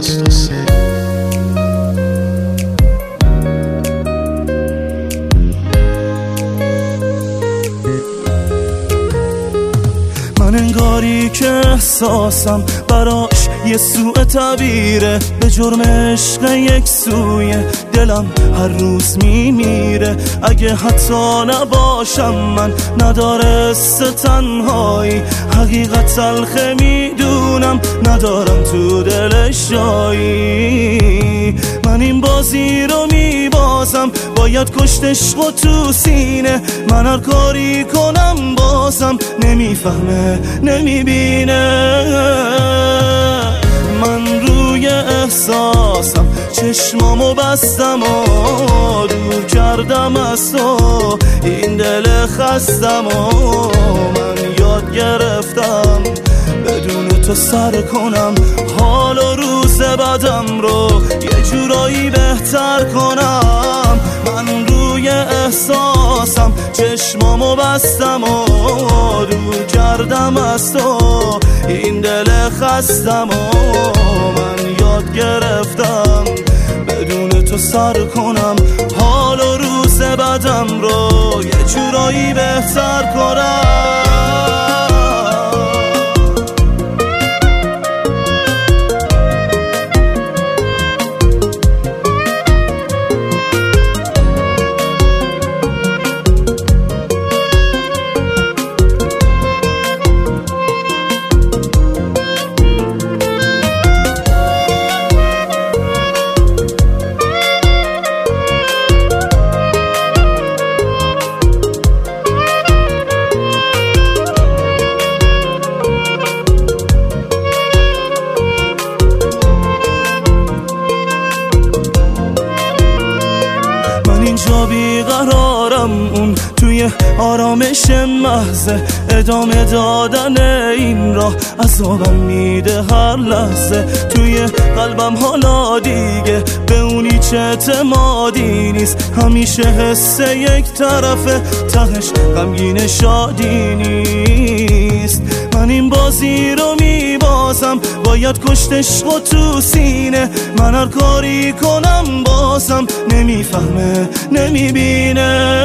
از تو سیر. من انگاری که احساسم براش یه سوء تعبیره، به جرم عشق یک سوی دلم هر روز میمیره. اگه حتی نباشم من نداره تنهایی، حقیقت تلخه میدونم ندارم تو دلش جایی. من این بازی رو میبازم، باید کشت عشق و تو سینه. من هر کاری کنم بازم نمیفهمه نمیبینه. من روی احساسم چشمامو بستم و دور کردم از تو این دل خستم و من یاد گرفتم بدون تو سر کنم حال و روز بعدم رو یه جورایی بهتر کنم. من روی احساسم چشمامو بستم و دور کردم از تو این دل خستم و من یاد گرفتم بدون تو سر کنم حال و روز بعدم رو یه جورایی بهتر کنم. اینجا بیقرارم، اون توی آرامش محضه ادامه دادن این راه عذابم میده هر لحظه. توی قلبم حالا دیگه به اونی چه اعتمادی نیست، همیشه حس یک طرفه تهش غمگین شادی نیست. من این بازی رو میبازم، باید کشت عشق و تو سینه. من هر کاری کنم بازم نمیفهمه نمیبینه.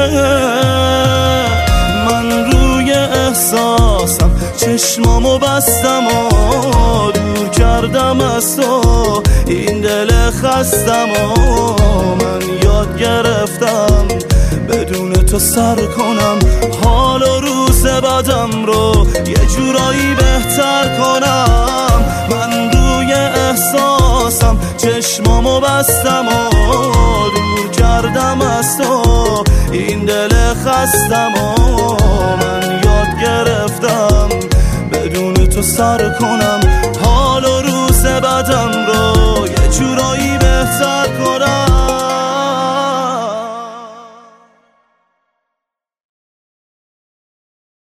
من روی احساسم چشمامو بستم و دور کردم از تو این دل خستم و من یاد گرفتم بدون تو سر کنم حال و روز بعدم رو یه جورایی بهتر کنم. من روی احساسم چشمامو بستم و دور کردم از تو این دل خستم و من یاد گرفتم بدون تو سر کنم